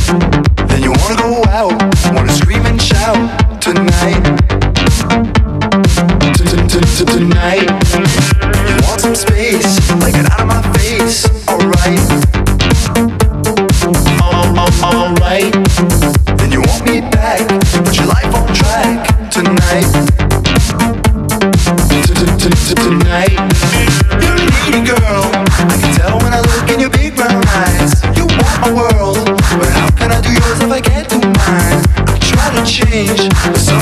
Then you wanna go out, wanna scream and shout tonight. Tonight. You want some space, like it out of my face. Alright. Alright. Then you want me back, put your life on track tonight. Tonight. You're a needy girl, I can tell when I look in your big brown eyes. You want my world, but how can I do yours if I can't do mine? I try to change, but